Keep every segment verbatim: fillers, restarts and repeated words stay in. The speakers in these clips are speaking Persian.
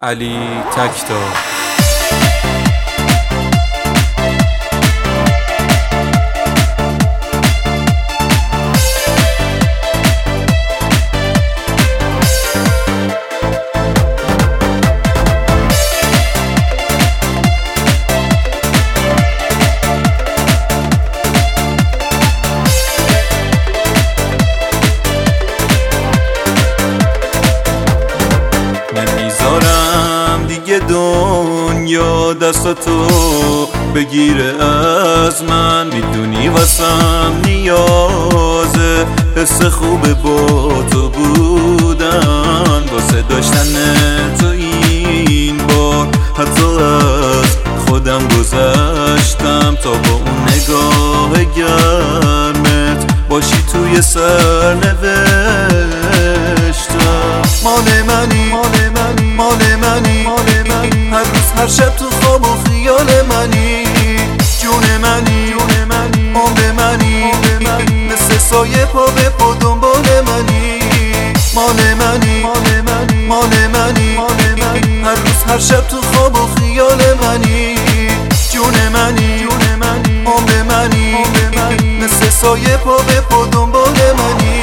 علی تکتا. نمیذارم دیگه دنیا دستاتو بگیره از من، میدونی واسم نیازه حس خوبه با تو بودن، واسه داشتن تو این بار حتی از خودم گذشتم تا با اون نگاه گرمت باشی توی سرنوشتم. مال منی مال منی مال منی هر روز هر شب تو خواب و خیال منی، جون منی جون منی عمر منی مثل سایه پا به پا دنبال منی. مال منی مال منی مال منی هر روز هر شب تو خواب و خیال منی، جون منی جون منی عمر منی مثل سایه پا به پا دنبال منی.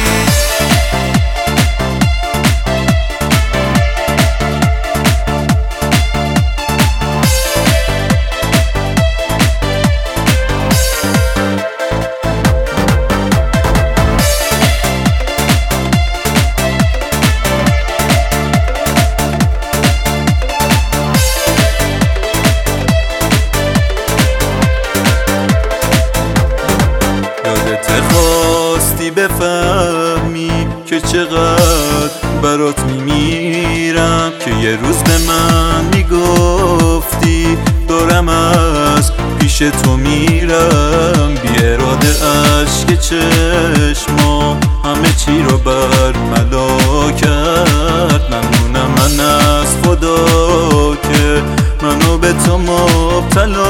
خواستی بفهمی که چقدر برات میمیرم، که یه روز به من میگفتی دارم از پیش تو میرم، بی اراده اشک چشما همه چی رو برملا کرد. ممنونم من از خدا که منو به تو مبتلا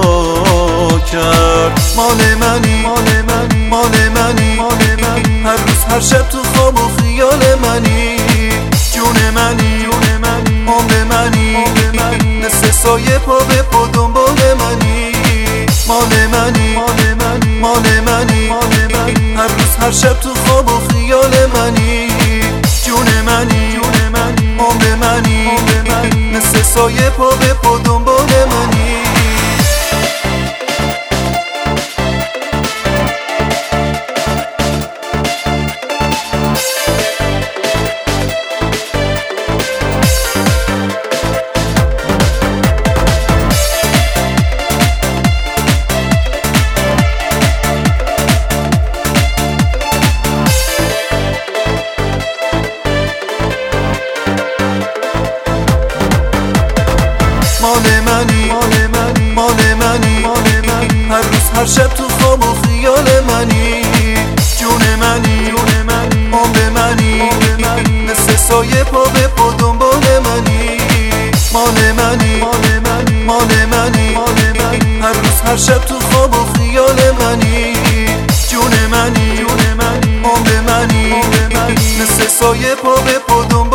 کرد. مال منی مال منی مال منی هر روز هر شب تو خواب و خیال منی، جون منی جون منی عمر منی مثل سایه پا به پا دنبال منی. مال منی مال منی مال منی هر روز هر شب تو خواب و خیال منی، جون منی جون منی عمر منی مثل سایه پا به پا دنبال منی. مال منی مال منی مال منی هر روز هر شب تو خواب و خیال منی، جون منی جون منی عمر منی مثل سایه پا به پا دنبال منی. مال منی مال منی مال منی هر روز هر شب تو خواب و خیال منی، جون منی جون منی عمر منی مثل سایه پا به پا دنبال